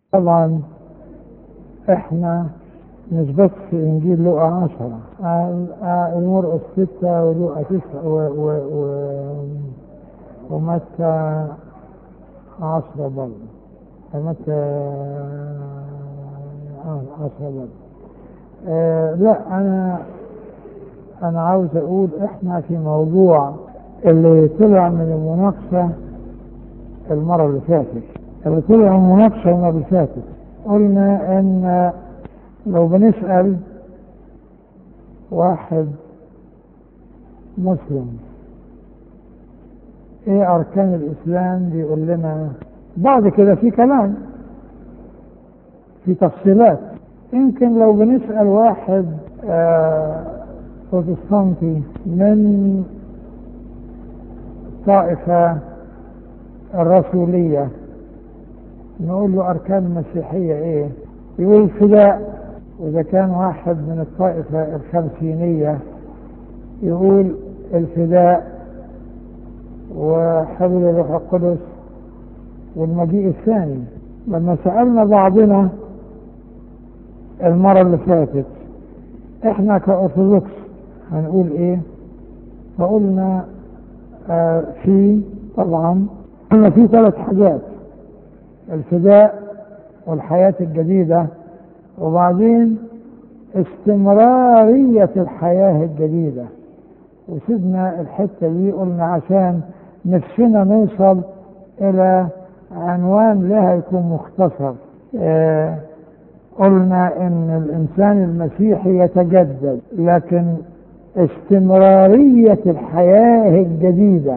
طبعا احنا مش بس في انجيل لوقا 10، مرقس 6 ولوقا 9 ومتى 10 برضه، متى 10 برضه. لا، انا عاوز اقول احنا في موضوع اللي طلع من المناقشة المرة اللي فاتت، قلنا ان لو بنسأل واحد مسلم ايه اركان الاسلام، بيقول لنا بعد كده في كلام في تفصيلات. يمكن لو بنسأل واحد بروتستانتي من الطائفة الرسولية نقول له أركان المسيحية إيه؟ يقول الفداء. وإذا كان واحد من الطائفة الخمسينية يقول الفداء وحبل الروح القدس والمجيء الثاني. لما سألنا بعضنا المرة اللي فاتت إحنا كأرثوذكس هنقول إيه؟ فقلنا طبعا قلنا في 3 حاجات: الفداء والحياة الجديدة، وبعدين استمرارية الحياة الجديدة. وسيبنا الحتة دي قلنا عشان نفسنا نوصل إلى عنوان لها يكون مختصر. قلنا إن الإنسان المسيحي يتجدد، لكن استمرارية الحياة الجديدة،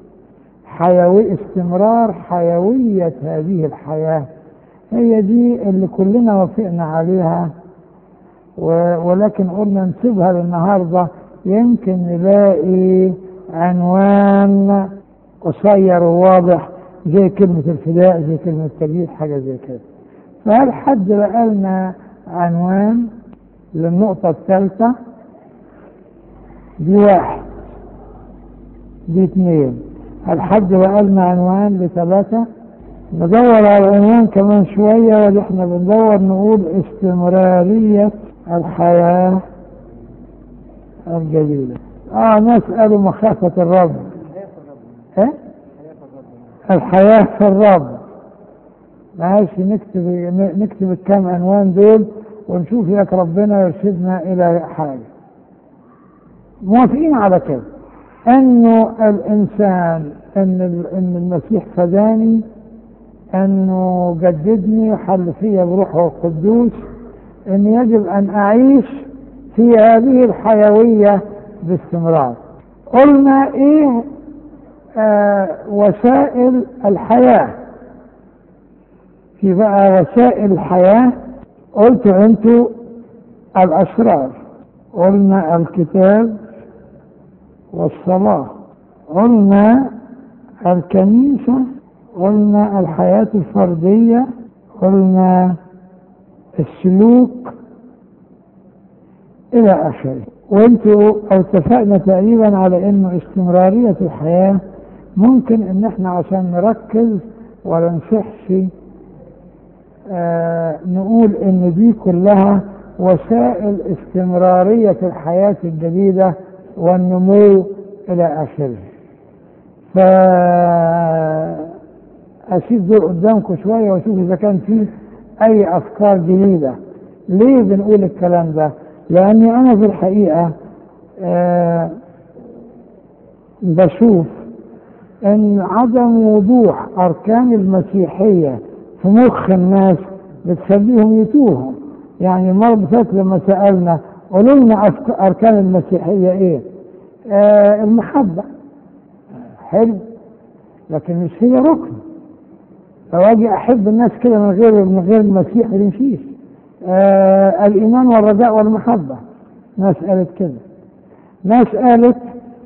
استمرار حيوية هذه الحياة، هي دي اللي كلنا وافقنا عليها. ولكن قلنا نسيبها للنهاردة، يمكن نلاقي عنوان قصير وواضح زي كلمة الفداء، زي كلمة التجديد، حاجة زي كده. فهل حد لقى لنا عنوان للنقطة الثالثة؟ دي 1، دي 2. هل حد لقى لنا عنوان ل3؟ ندور على العنوان كمان شوية، واللي احنا بندور نقول استمرارية الحياة الجديدة. نسأل مخافة الرب. الحياة في الرب. معلش نكتب الكام عنوان دول ونشوف ياك ربنا يرشدنا إلى حاجة. موافقين على كده انه الانسان، ان المسيح فداني، انه جددني وحل فيا بروحه القدوس، ان يجب ان اعيش في هذه الحيوية باستمرار. قلنا ايه وسائل الحياة؟ في بقى وسائل الحياة قلتوا انتوا الاسرار، قلنا الكتاب والصلاة، قلنا الكنيسة، قلنا الحياة الفردية، قلنا السلوك إلى آخره. وانتوا اتفقنا تقريبا على انه استمرارية الحياة ممكن ان احنا عشان نركز ولا نفحش نقول ان دي كلها وسائل استمرارية الحياة الجديدة والنمو إلى آخره. فأسيب دول قدامكم شوية وأشوف إذا كان فيه أي أفكار جديدة. ليه بنقول الكلام ده؟ لأني أنا في الحقيقة بشوف أن عدم وضوح أركان المسيحية في مخ الناس بتخليهم يتوهوا. يعني المرة اللي فاتت لما سألنا قولوا لنا أركان المسيحية إيه؟ المحبة حلو، لكن مش هي ركن. لو أجي أحب الناس كده من غير المسيح ما يمشيش. الإيمان والرجاء والمحبة، ناس قالت كده. ناس قالت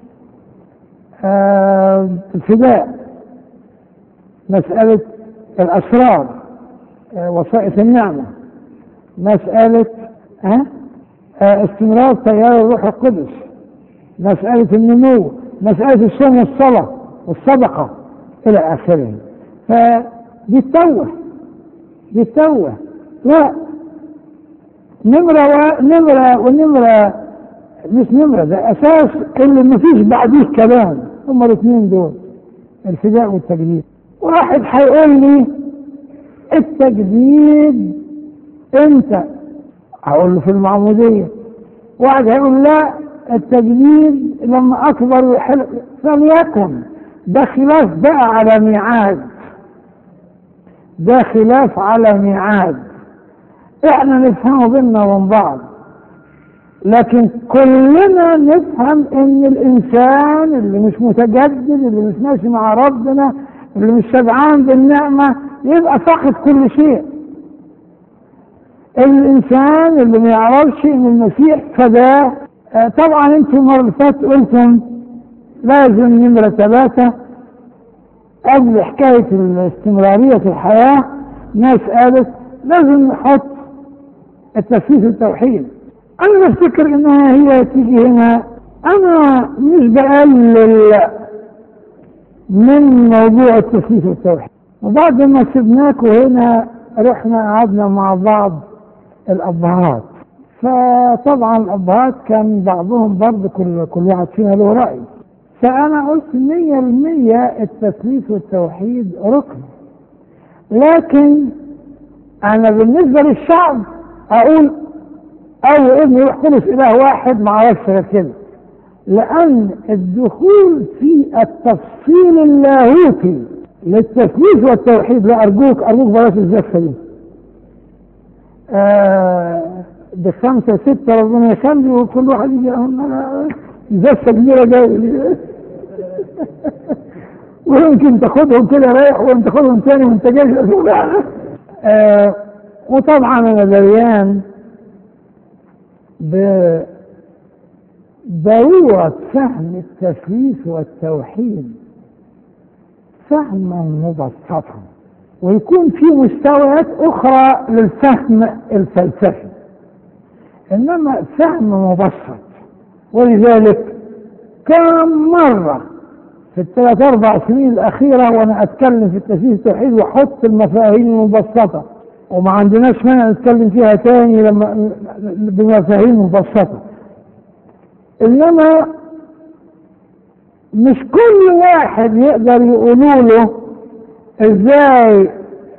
الفداء، ناس قالت الأسرار، وسائط النعمة، ناس قالت استمرار تيار الروح القدس، مسألة النمو، مسألة الصوم والصلاة والصدقة إلى آخره. فدي تتوه. بيتوه. لا، نمرة مش نمرة، ده أساس اللي مفيش بعديه كلام. هما الاثنين دول، الفداء والتجديد. واحد هيقول لي التجديد امتى؟ هقول له في المعمودية. واحد هيقول لا، التجديد لما أكبر ويحل. فليكن، ده خلاف بقى على ميعاد، ده خلاف على ميعاد احنا نفهمه بيننا وبين بعض. لكن كلنا نفهم ان الانسان اللي مش متجدد، اللي مش ماشي مع ربنا، اللي مش شبعان بالنعمة، يبقى فاقد كل شيء. الانسان اللي ما يعرفش ان المسيح فداه. طبعا انتم المره اللي فاتت قلتم لازم نمرة 3 قبل حكاية الاستمرارية في الحياة. ناس قالت لازم نحط التثليث التوحيد. انا بفتكر انها هي تيجي هنا. انا مش بقلل من موضوع التثليث التوحيد. وبعد ما سبناكوا هنا رحنا قعدنا مع بعض الابهات. فطبعا الابهات كان بعضهم برضه كل واحد فينا له رأي. فانا قلت 100% التثليث والتوحيد ركن. لكن انا بالنسبة للشعب اقول او ابن روح قدس اله واحد، ما اعرفش غير كده. لان الدخول في التفصيل اللاهوتي للتثليث والتوحيد، لا ارجوك بلاش الزفه دي. ب5 6 ربنا يخلي، وكل واحد يجي زفه كبيره جايه ويمكن تاخدهم كده رايح وانت تاخدهم تاني وانت جاي. وطبعا انا دريان بضرورة فهم التثليث والتوحيد فهما مبسطا، ويكون في مستويات أخرى للفهم الفلسفي، إنما فهم مبسط. ولذلك كم مرة في ال3-4 سنين الأخيرة وأنا أتكلم في التثليث والتوحيد وأحط المفاهيم المبسطة، وما عندناش مانع نتكلم فيها تاني لما بمفاهيم مبسطة. إنما مش كل واحد يقدر يقولوا له إزاي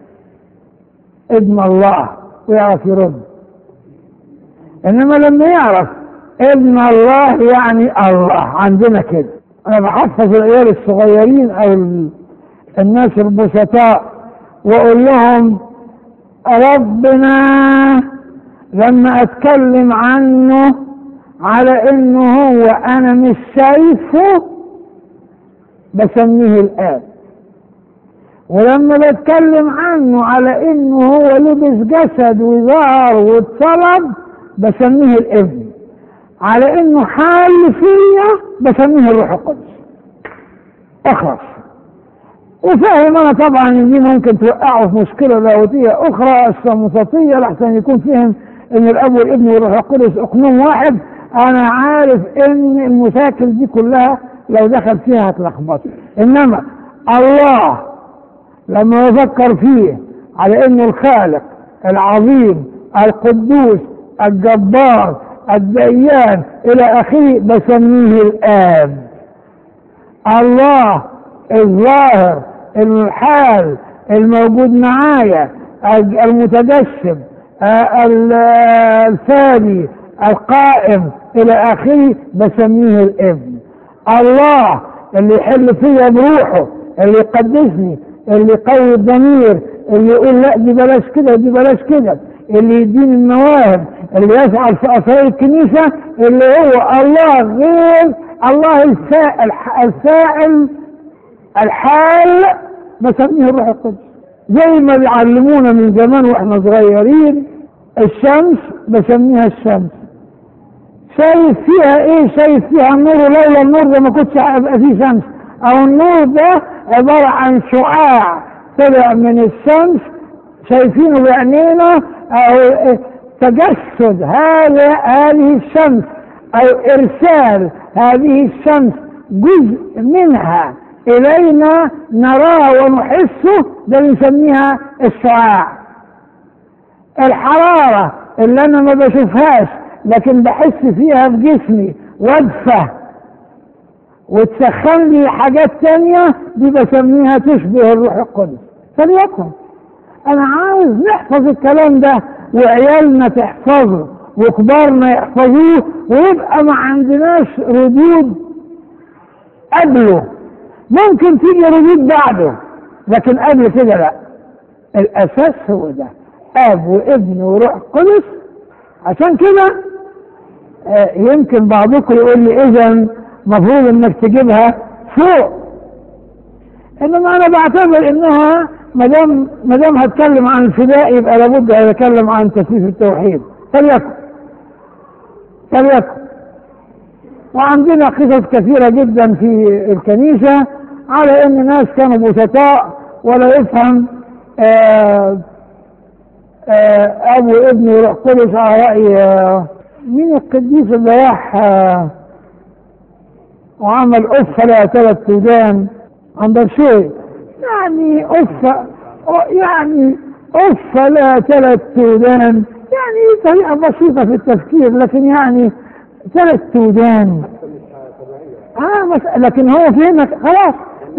ابن الله ويعرف يرد. إنما لما يعرف ابن الله يعني الله عندنا كده. أنا بحفظ العيال الصغيرين أو الناس البسطاء وأقول لهم ربنا لما اتكلم عنه على انه هو انا مش شايفه بسميه الاب، ولما بتكلم عنه على انه هو لبس جسد وظهر واتصلب بسميه الابن، على انه حال فيا بسميه الروح القدس. اخلص. وفاهم انا طبعا ان دي ممكن توقعه في مشكله لاهوتيه اخرى السمسطيه، لحسن يكون فهم ان الاب والابن والروح القدس اقنوم واحد. انا عارف ان المشاكل دي كلها لو دخل فيها هتلخبط. انما الله لما يفكر فيه على انه الخالق العظيم القدوس الجبار الديان الى اخره بسميه الاب. الله الظاهر الحال الموجود معايا المتجسد الثاني القائم الى اخره بسميه الابن. الله اللي يحل فيا بروحه، اللي يقدسني، اللي يقوي الضمير، اللي يقول لا دي بلاش كده ودي بلاش كده، اللي يديني المواهب، اللي يفعل في اسرار الكنيسه، اللي هو الله غير الله الفاعل الحال بسميه الروح القدس. زي ما بيعلمونا من زمان واحنا صغيرين الشمس بسميها الشمس. شايف فيها ايه؟ شايف فيها النور، ولولا النور ده ما كنتش هيبقى فيه شمس. او النور ده عبارة عن شعاع طلع من الشمس شايفينه بعينينا، او تجسد هذه الشمس او ارسال هذه الشمس جزء منها الينا نراه ونحسه، ده بنسميها الشعاع. الحرارة اللي أنا ما بشوفهاش لكن بحس فيها في جسمي وادفة وتسخن لي حاجات تانية، دي بسميها تشبه الروح القدس. فليكن أنا عاوز نحفظ الكلام ده وعيالنا تحفظه وكبارنا يحفظوه، ويبقى ما عندناش ردود قبله. ممكن تيجي ردود بعده لكن قبل كده لا. الأساس هو ده، أب وابن وروح قدس. عشان كده يمكن بعضكم يقول لي إذا مفروض إنك تجيبها فوق، إنما أنا بعتبر إنها مدام هتكلم عن الفداء يبقى لابد أن أتكلم عن تثليث التوحيد. فليكن. وعندنا قصص كثيرة جدا في الكنيسة على إن ناس كانوا بسطاء ولا يفهم أب وابن وروح قدس، على رأي مين القديس اللي راح وعمل أفة لها 3 ودان عند شيء، يعني أفة لها 3 ودان، يعني طريقة بسيطة في التفكير، لكن يعني 3 ودان لكن هو فهمك خلاص.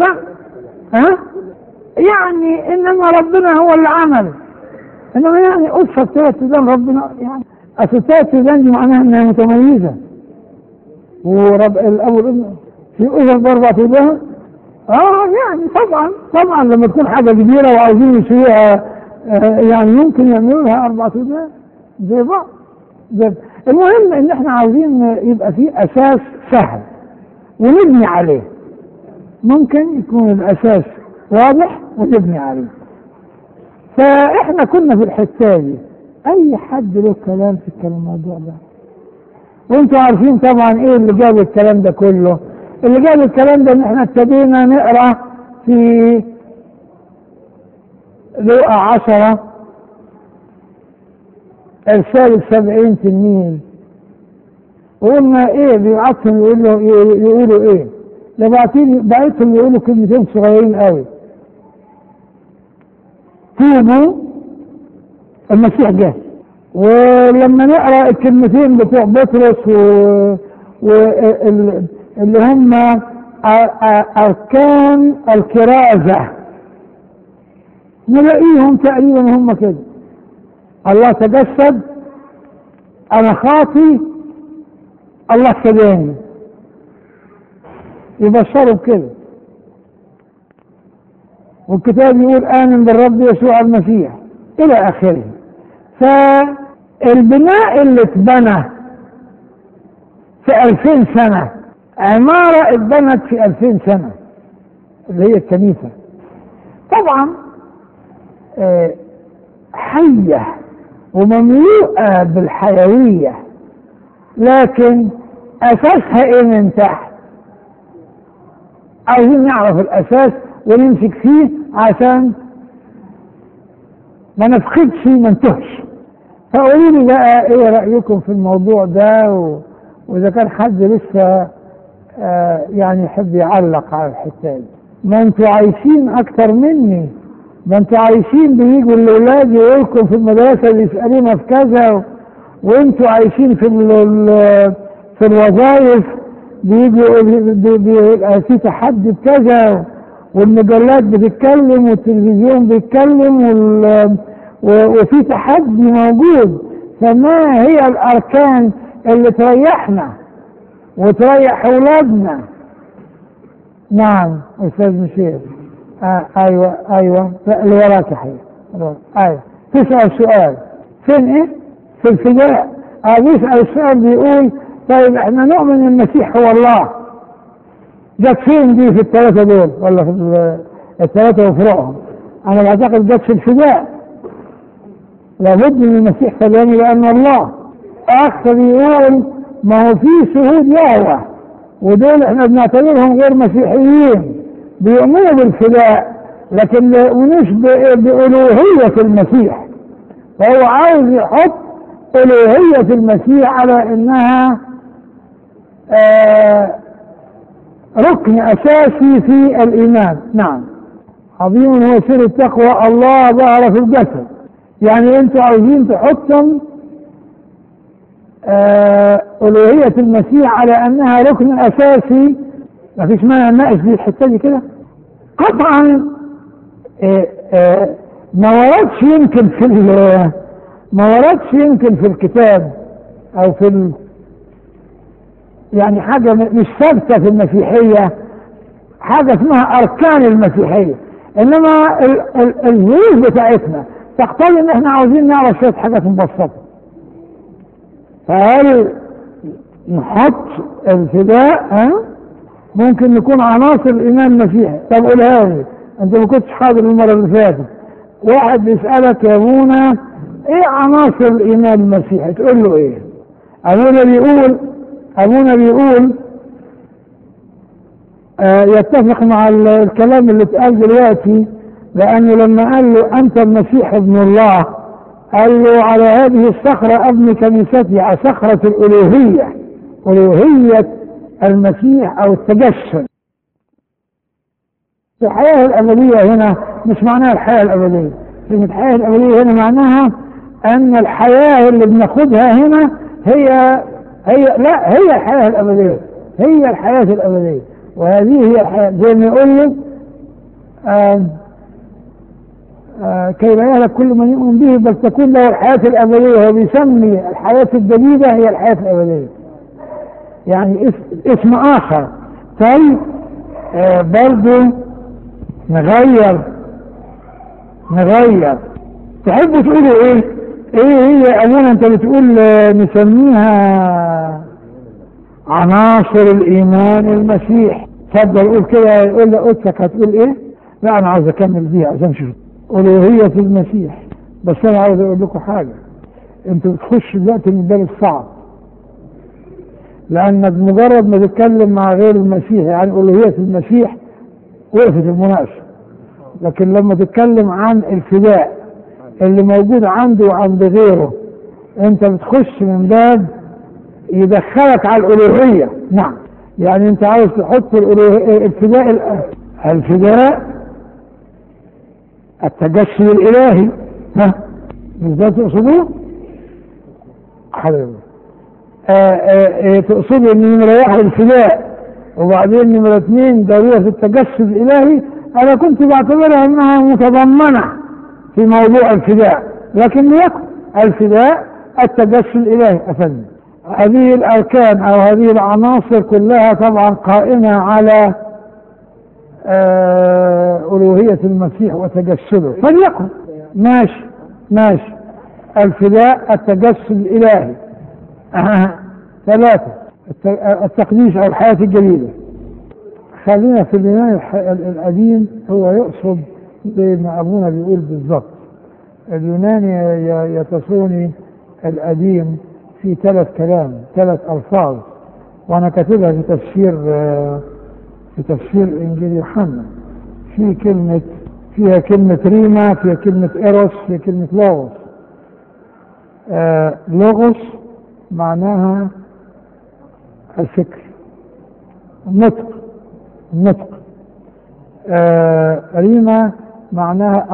يعني إنما ربنا هو اللي عمل، إنما يعني أفة 3 ودان ربنا، يعني أصل 3 ودان دي معناها إنها متميزة. ورب الأب والابن في أذن ب4 ودان. يعني طبعا لما تكون حاجة كبيرة وعاوزين يسويها يعني ممكن يعملوا لها 4 ودان زي بعض. المهم ان احنا عاوزين يبقى فيه اساس سهل ونبني عليه. ممكن يكون الاساس واضح ونبني عليه. فاحنا كنا في الحته دي اي حد له كلام في الموضوع ده، وانتوا عارفين طبعا ايه اللي جاب الكلام ده كله. اللي جاب الكلام ده ان احنا ابتدينا نقرا في لوقا 10 ارسال 70 تلميذ، وقلنا ايه بيبعتهم يقولوا ايه؟ بعتهم يقولوا كلمتين صغيرين قوي: توبوا المسيح جه. ولما نقرا الكلمتين بتوع بطرس اللي هم اركان الكرازه، نلاقيهم تقريبا هم كده: الله تجسد، انا خاطي، الله فداني. يبشروا بكده. والكتاب يقول آمن بالرب يسوع المسيح الى اخره. فالبناء اللي اتبنى في 2000 سنة، عمارة اتبنت في 2000 سنة اللي هي الكنيسة، طبعا حية ومملوءة بالحيوية، لكن أساسها إيه من تحت؟ عايزين نعرف الأساس ونمسك فيه عشان ما نفقدش ما نتهش. فقولوا لي بقى إيه رأيكم في الموضوع ده، وإذا كان حد لسه يعني يحب يعلق على الحتة دي. ما انتوا عايشين أكتر مني، ما انتوا عايشين بيجوا الأولاد يقولكم في المدرسة اللي يسألونا في كذا، وانتوا عايشين في الوظائف بيجوا في تحدي بكذا، والمجلات بتتكلم والتلفزيون بيتكلم وفي تحدي موجود. فما هي الأركان اللي تريحنا وتريح أولادنا؟ نعم أستاذ مشير. ايوه اللي وراك يا حبيبي. ايوه تسأل سؤال فين ايه؟ في الفداء. بيسأل السؤال بيقول طيب احنا نؤمن المسيح هو الله، جت فين دي في ال3 دول ولا في ال3 وفروعهم؟ انا بعتقد جت في الفداء. لابد من المسيح فداني لان الله. اخ بيقول ما هو في شهود يهوه ودول احنا بنعتبرهم غير مسيحيين، بيؤمنوا بالفداء لكن ما يؤمنوش بألوهية المسيح، فهو عاوز يحط ألوهية المسيح على انها ركن اساسي في الايمان. نعم. عظيم هو سر التقوى، الله ظهر في الجسد. يعني انتوا عاوزين تحطوا ألوهية المسيح على أنها ركن أساسي، ما فيش مانع نناقش دي الحتة دي كده. قطعا ما وردش يمكن في الكتاب أو يعني حاجة مش ثابتة في المسيحية، حاجة اسمها أركان المسيحية، إنما الظروف بتاعتنا تقتضي إن إحنا عاوزين نعرف شوية حاجات مبسطة. فهل نحط الفداء ممكن نكون عناصر الإيمان المسيحي؟ طب قولها لي، أنت ما كنتش حاضر المرة اللي فاتت، واحد بيسألك يا أبونا إيه عناصر الإيمان المسيحي؟ تقول له إيه؟ أبونا بيقول يتفق مع الكلام اللي اتقال دلوقتي، لأنه لما قال له أنت المسيح ابن الله، قال له على هذه الصخرة أبني كنيستي، على صخرة الألوهية، ألوهية المسيح أو التجسد. الحياة الأبدية هنا مش معناها الحياة الأبدية، كلمة الحياة الأبدية هنا معناها أن الحياة اللي بناخدها هنا هي الحياة الأبدية، هي الحياة الأبدية، وهذه هي الحياة. زي ما يقول له كي لا يهلك كل من يؤمن به بل تكون له الحياة الأبدية. هو بيسمي الحياة الجديدة هي الحياة الأبدية، يعني اسم آخر. طيب برضو نغير تحبوا تقولوا ايه هي أبونا؟ انت بتقول نسميها عناصر الإيمان المسيح. تفضل قول كده، يقول لقدسك هتقول ايه؟ لا أنا عاوز أكمل بيها عشان شوف ألوهية المسيح. بس أنا عاوز أقول لكم حاجة، أنتوا بتخشوا دلوقتي من باب الصعب، لأنك مجرد ما تتكلم مع غير المسيح يعني ألوهية المسيح وقفت المناقشة، لكن لما تتكلم عن الفداء اللي موجود عنده وعند غيره أنت بتخش من باب يدخلك على الألوهية. نعم، يعني أنت عاوز تحط الفداء التجسد الإلهي، مش ده تقصدوه؟ حبيبي تقصدوا ان نمرة 1 الفداء وبعدين نمرة 2 ضرورة التجسد الإلهي. أنا كنت بعتبرها أنها متضمنة في موضوع الفداء، لكن يكن الفداء التجسد الإلهي أفندم. هذه الأركان أو هذه العناصر كلها طبعا قائمة على ألوهية المسيح وتجسده، فليكن ماشي الفداء التجسد الإلهي. 3 التقديس أو الحياة الجديدة. خلينا في اليونان القديم، هو يقصد زي ما أبونا بيقول بالظبط. اليوناني يتصوني القديم في 3 ألفاظ، وأنا كاتبها في تفسير إنجيل يوحنا. فيها كلمة ريما، فيها كلمة إيروس، فيها كلمة لوغوس. لوغوس معناها الفكر، النطق. ريما معناها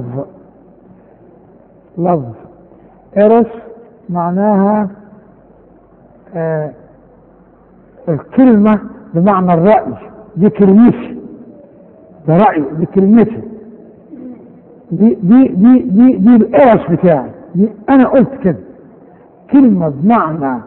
لفظ. إيروس معناها الكلمة بمعنى الرأي، دي كلمتي، ده رأي، دي كلمتي، دي الإيروس بتاعي، دي أنا قلت كده. كلمة بمعنى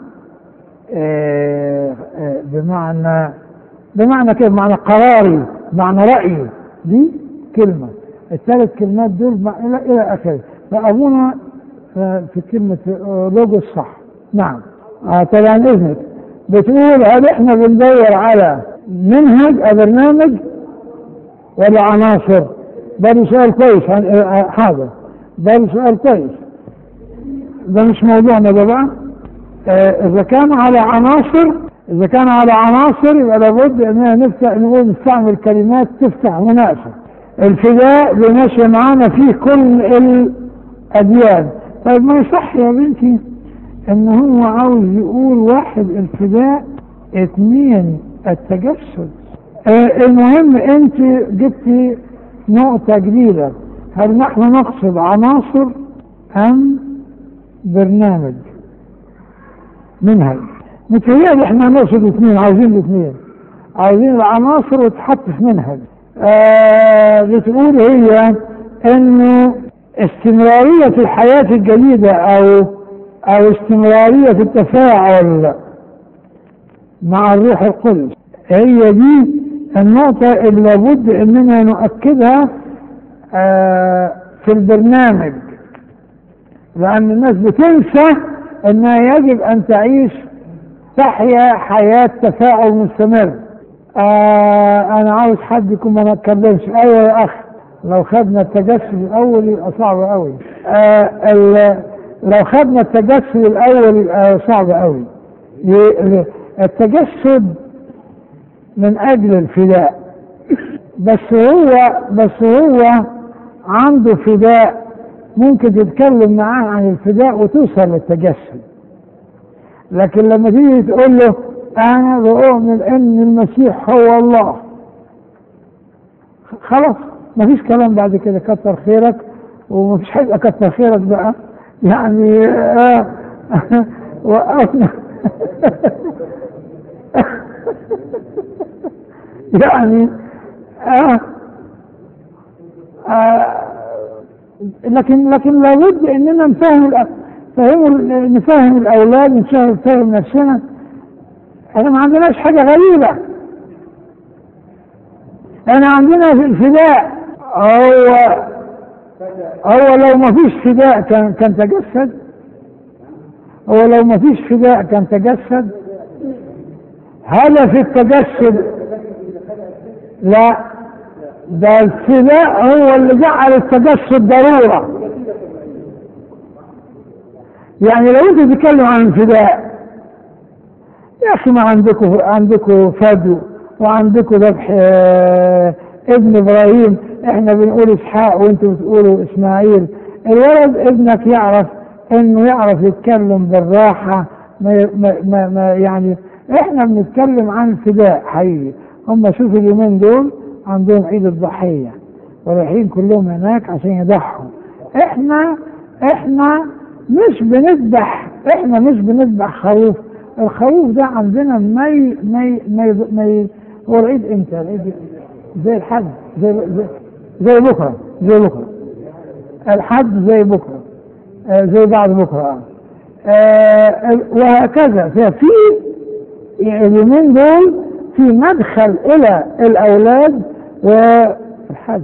بمعنى كده، بمعنى قراري، بمعنى رأيي، دي كلمة. ال3 كلمات دول إلى آخره. فأبونا في كلمة لوجوس صح. نعم. طبعا إذنك بتقول هل إحنا بندور على منهج أو برنامج ولا عناصر؟ ده سؤال كويس. حاضر، ده سؤال كويس، ده مش موضوعنا ده بقى. إذا كان على عناصر يبقى لابد أننا نستعمل كلمات تفتح مناقشة. الفداء بماشي معانا فيه كل الأديان. طيب ما يصح يا بنتي إن هو عاوز يقول 1 الفداء، 2 التجسد. المهم أنت جبتي نقطة جديدة. هل نحن نقصد عناصر أم برنامج منهج؟ متهيألي احنا نقصد اثنين، عاوزين الاثنين، عاوزين العناصر وتحط في منهج. بتقول هي انه استمرارية الحياة الجديدة او استمرارية التفاعل مع الروح القدس هي دي النقطة اللي لابد اننا نؤكدها في البرنامج، لان الناس بتنسى انها يجب ان تحيا حياة تفاعل مستمر. انا عاوز حد يكون ما نتكلمش. ايوه يا اخ، لو خدنا التجسد الاول يبقى صعب قوي. لو خدنا التجسد الاول يبقى صعب قوي. التجسد من اجل الفداء، بس هو عنده فداء ممكن تتكلم معاه عن الفداء وتوصل للتجسد. لكن لما تيجي تقول له انا بؤمن ان المسيح هو الله، خلاص مفيش كلام بعد كده. كتر خيرك، ومفيش حاجه كتر خيرك بقى يعني. وقفنا يعني لكن لابد اننا نفهم الاولاد، نفهم نفسنا. احنا ما عندناش حاجه غريبه، احنا عندنا في الفداء. هو لو ما فيش فداء كان تجسد. هو لو ما فيش فداء كان تجسد. هدف التجسد لا، ده الفداء هو اللي جعل التجسد ضروره. يعني لو انت تتكلم عن الفداء يا اخي، ما عندكم فدو وعندكم ذبح ابن ابراهيم. احنا بنقول اسحاق وانتوا بتقولوا اسماعيل. الولد ابنك يعرف يتكلم بالراحه. ما يعني احنا بنتكلم عن الفداء حقيقي. هم شوفوا اليومين دول عندهم عيد الضحيه ورايحين كلهم هناك عشان يضحوا. احنا مش بنذبح خروف. الخروف ده عندنا هو العيد امتى؟ العيد زي الحج، زي بكره الحج، زي بكره، زي بعد بكره. وهكذا. ففي اليومين دول في مدخل الى الاولاد والحج،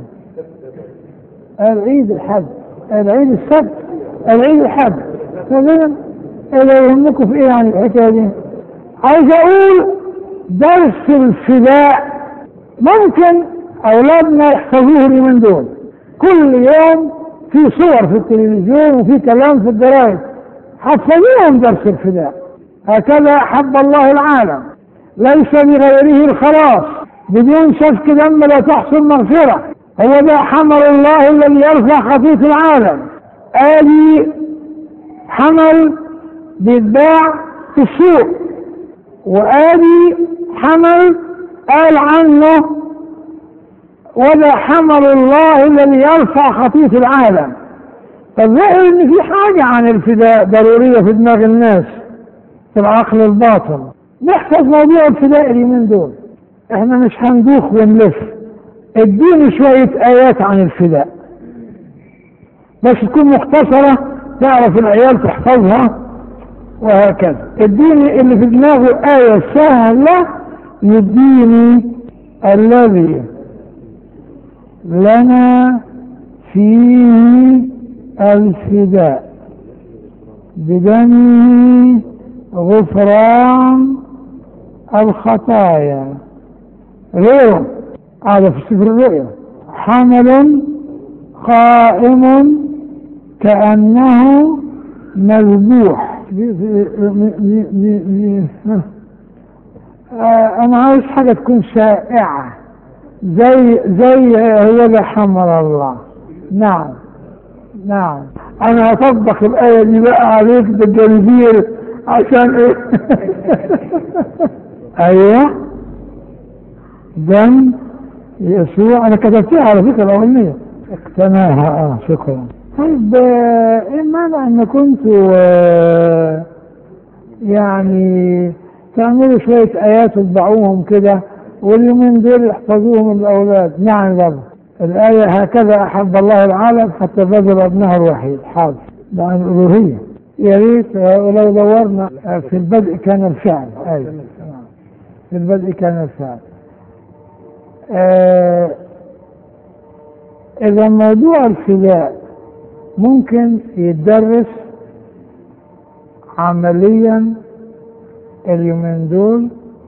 العيد الحج، العيد السبت، العيد الحج. اللي يهمكم في ايه يعني الحكايه دي؟ عايز اقول درس الفداء ممكن اولادنا يحفظوه اليومين دول. كل يوم في صور في التلفزيون وفي كلام في الجرايد، حفظوهم درس الفداء. هكذا حب الله العالم، ليس بغيره الخلاص، بدون سفك دم لا تحصل مغفره. هو ده حمل الله الذي يرفع خطية العالم. ادي حمل بيتباع في السوق، وادي حمل قال عنه وده حمل الله الذي يرفع خطية العالم. فالظاهر ان في حاجة عن الفداء ضرورية في دماغ الناس، في العقل الباطن. نحفظ موضوع الفداء اليومين دول. احنا مش هندوخ ونلف. اديني شوية ايات عن الفداء بس تكون مختصرة تعرف العيال تحفظها، وهكذا. اديني اللي في دماغه آية سهلة، يديني الذي لنا فيه الفداء بدمه غفران الخطايا. غيره هذا في سفر الرؤيا. حمل قائم كأنه مذبوح. انا عاوز حاجة تكون شائعة زي هو ده حمل الله. نعم انا هطبق الآية دي بقى عليك بالجنزير عشان ايه؟ ايوه، دم يسوع. انا كتبتها على فكرة الاولانية، اقتناها. شكرا. طيب ايه معنى ان كنتوا يعني تعملوا شوية آيات وتضعوهم كده واليومين دول يحفظوهم الأولاد؟ يعني برضه الآية هكذا أحب الله العالم حتى بذل ابنه الوحيد، حاضر، ده عن الألوهية. يا ريت ولو دورنا في البدء كان الفعل، أيوة في البدء كان الفعل. إذا موضوع الفداء ممكن يتدرس عمليا اليومين دول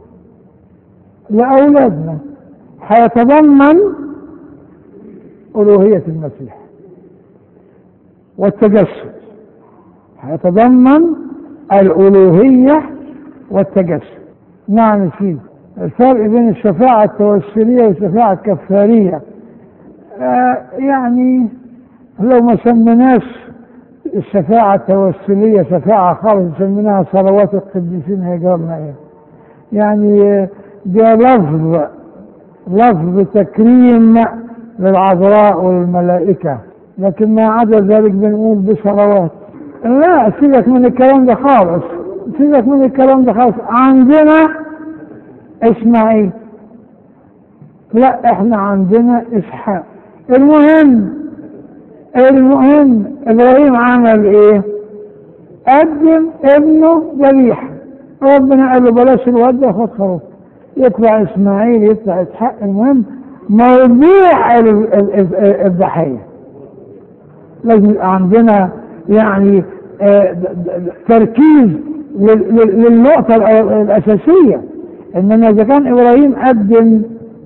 لأولادنا، هيتضمن ألوهية المسيح والتجسد، هيتضمن الألوهية والتجسد. نعم سيدي، الفرق بين الشفاعة التوسلية والشفاعة الكفارية يعني لو ما سميناش الشفاعة التوسلية شفاعة خالص سميناها صلوات القديسين هيجرى لنا ايه؟ يعني ده لفظ تكريم للعذراء والملائكة، لكن ما عدا ذلك بنقول بصلوات. لا سيبك من الكلام ده خالص، سيبك من الكلام ده خالص. عندنا اسماعيل، لا احنا عندنا اسحاق. المهم ابراهيم عمل ايه؟ قدم ابنه ذبيحه، ربنا قال له بلاش الواد ده، خد خروف، يطلع اسماعيل يطلع اسحاق. المهم موضوع الضحيه لازم يبقى عندنا يعني تركيز للنقطه الاساسيه، انما اذا كان ابراهيم قدم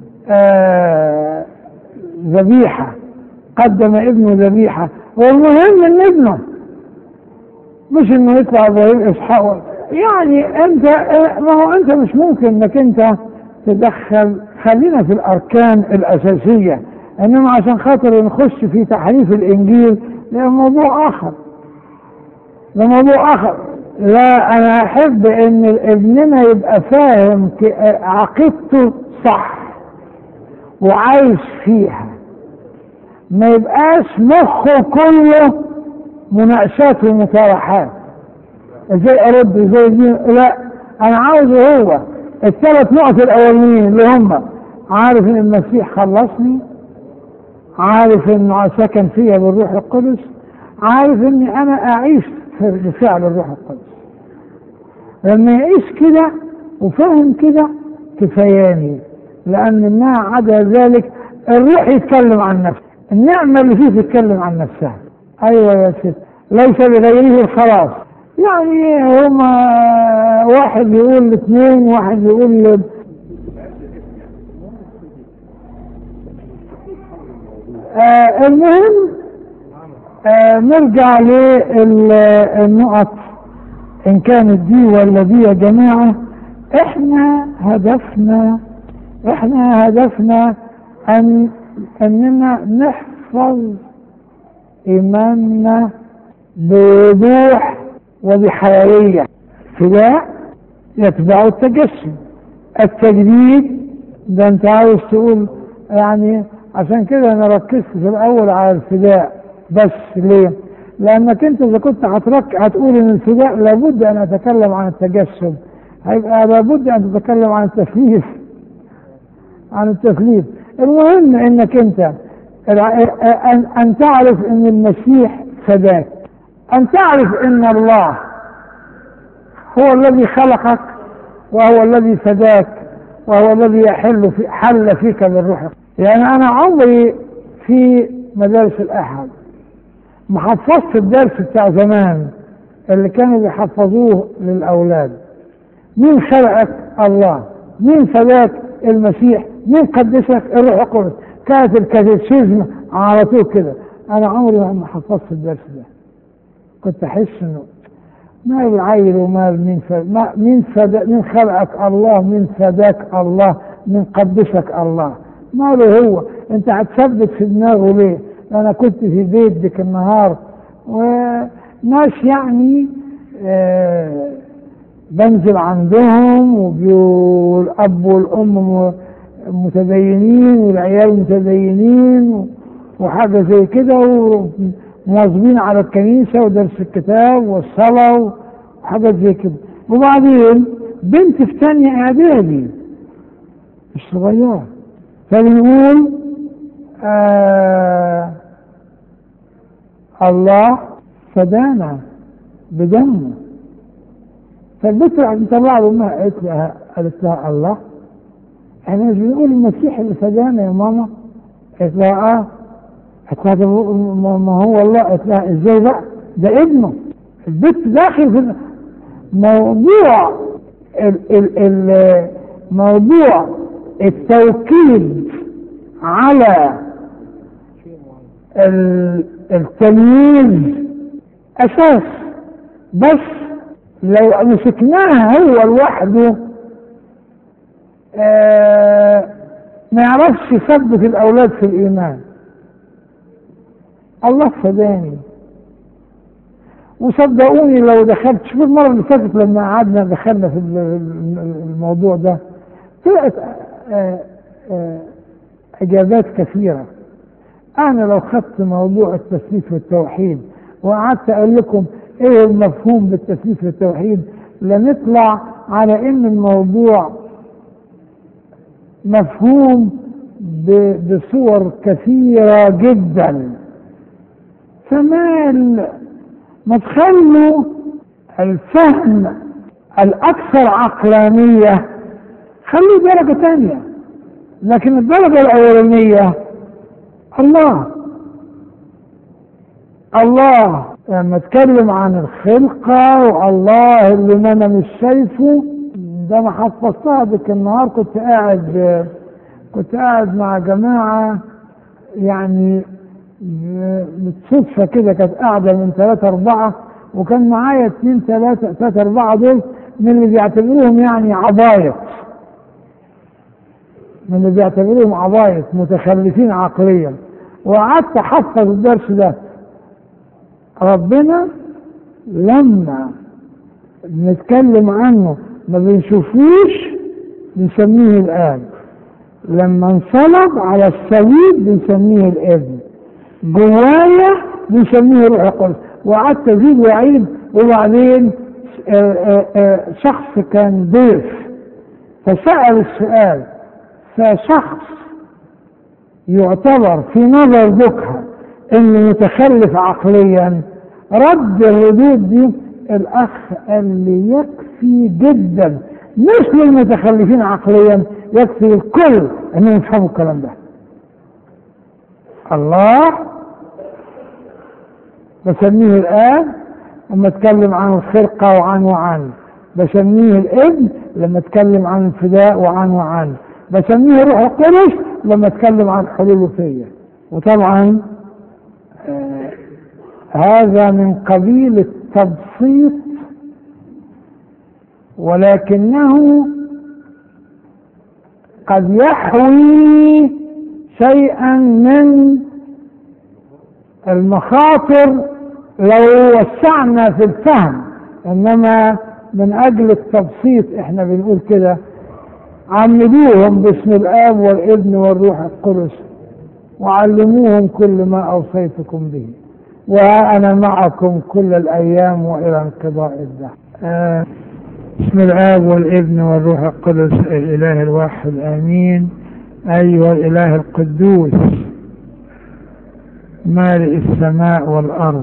ذبيحه، قدم ابنه ذبيحه، والمهم ان ابنه، مش انه يطلع ابراهيم اسحاق. يعني انت ما هو انت مش ممكن انك انت تدخل، خلينا في الاركان الاساسيه، انما عشان خاطر نخش في تحريف الانجيل ده موضوع اخر، ده موضوع اخر. لا انا احب ان ابننا يبقى فاهم عقيدته صح وعايش فيها، ما يبقاش مخه كله مناقشات ومطارحات، ازاي ارد ازاي دي. لا انا عاوزه هو الثلاث نقط الاولانيين اللي هم عارف ان المسيح خلصني، عارف انه سكن فيا بالروح القدس، عارف اني انا اعيش في فعل الروح القدس. لما يعيش كده وفهم كده كفاياني، لان ما عدا ذلك الروح يتكلم عن نفسه، النعمة اللي فيه تتكلم عن نفسها. ايوه يا ست، ليس لغيره الخلاص. يعني هما واحد يقول لاثنين، واحد يقول المهم نرجع للنقط ان كانت دي ولا دي يا جماعة. احنا هدفنا اننا نحفظ ايماننا بوضوح وبحيوية. فداء يتبع التجسد، التجديد ده انت عاوز تقول يعني. عشان كده انا ركزت في الاول على الفداء بس. ليه؟ لانك انت اذا كنت هتقول ان الفداء لابد ان اتكلم عن التجسد، هيبقى لابد ان تتكلم عن التثليث، المهم انك انت ان تعرف ان المسيح فداك، ان تعرف ان الله هو الذي خلقك وهو الذي فداك وهو الذي حل فيك بالروح. يعني انا عمري في مدارس الاحد ما حفظت الدرس بتاع زمان اللي كانوا بيحفظوه للاولاد. مين خلقك؟ الله. مين فداك؟ المسيح. مين قدسك؟ الروح القدس. كانت الكاتيكيزم على طول كده. انا عمري ما حفظت الدرس ده، كنت احس انه ما العيل وما مين خلقك؟ الله. مين فداك؟ الله. مين قدسك؟ الله. ما له هو، انت هتثبت في دماغه ليه؟ انا كنت في بيت ديك النهار وناس يعني بنزل عندهم والاب والام متدينين والعيال متدينين وحاجه زي كده، مواظبين على الكنيسة ودرس الكتاب والصلاة وحاجات زي كده. وبعدين بنت في تانية إعدادي مش صغيرة، فبنقول الله فدانا بدمه. فالبنت راحت مطلعة لأمها قالت لها الله، احنا مش بنقول المسيح اللي فدانا يا ماما؟ قالت لها قالت لها ما هو الله. قالت لها ازاي بقى؟ ده ابنه. البنت داخل في موضوع موضوع التوكيد على التمييز اساس، بس لو مسكناها هو لوحده ما يعرفش يثبت الاولاد في الايمان. الله فداني. وصدقوني لو دخلت، شوف المره اللي فاتت لما قعدنا دخلنا في الموضوع ده طلعت اجابات كثيره. انا لو خدت موضوع التثليث والتوحيد وقعدت اقول لكم ايه المفهوم بالتثليث والتوحيد لنطلع على ان الموضوع مفهوم بصور كثيرة جدا. ما تخلوا الفهم الاكثر عقلانية خليه درجة تانية، لكن الدرجة الاولانية الله لما اتكلم عن الخلقة والله اللي انا مش شايفه ده. انا حفظتها ديك النهار، كنت قاعد مع جماعة يعني بالصدفة كده، كانت قاعدة من 3-4 وكان معايا 2-3-4 دول من اللي بيعتبروهم يعني عبايط، متخلفين عقليا. وقعدت احفظ الدرس ده. ربنا لما بنتكلم عنه ما بنشوفوش بنسميه الآب، لما انصلب على الصليب بنسميه الابن، جوايا بنسميه الروح القدس. وقعدت ازيد واعيد. وبعدين شخص كان ضيف فسأل السؤال، فشخص يعتبر في نظر ذكها انه متخلف عقليا رد الردود دي. الاخ قال لي يكفي جدا، مش للمتخلفين عقليا، يكفي الكل انهم يفهموا الكلام ده. الله بسميه الآب لما اتكلم عن الخلقة وعن بسميه الابن لما اتكلم عن الفداء وعن بسميه الروح القدس لما اتكلم عن حلوله فيا. وطبعا هذا من قبيل التبسيط، ولكنه قد يحوي شيئا من المخاطر لو وسعنا في الفهم. انما من اجل التبسيط احنا بنقول كده: عمدوهم باسم الاب والابن والروح القدس وعلموهم كل ما اوصيتكم به وانا معكم كل الايام والى انقضاء الدهر. باسم الاب والابن والروح القدس الاله الواحد امين. ايها الاله القدوس مالئ السماء والارض،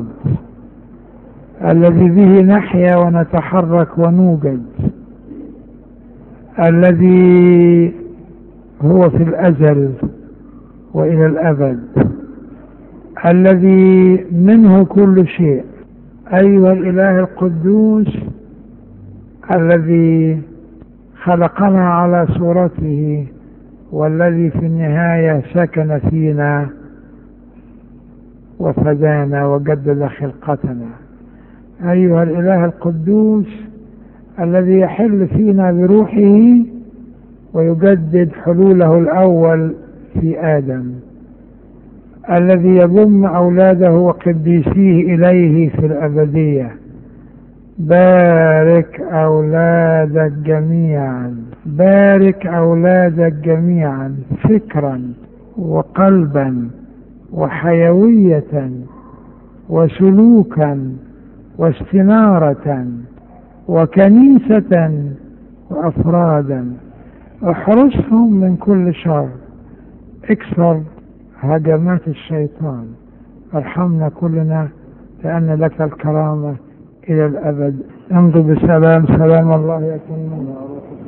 الذي به نحيا ونتحرك ونوجد، الذي هو في الازل والى الابد، الذي منه كل شيء. ايها الاله القدوس الذي خلقنا على صورته والذي في النهاية سكن فينا وفدانا وجدد خلقتنا. أيها الإله القدوس الذي يحل فينا بروحه ويجدد حلوله الأول في آدم، الذي يضم أولاده وقديسيه إليه في الأبدية. بارك أولادك جميعا، بارك أولادك جميعا فكرا وقلبا وحيوية وسلوكا واستنارة وكنيسة وأفرادا. احرسهم من كل شر، اكسر هجمات الشيطان. ارحمنا كلنا لأن لك الكرامة إلى الأبد. امضوا بسلام، سلام الله يكون معكم.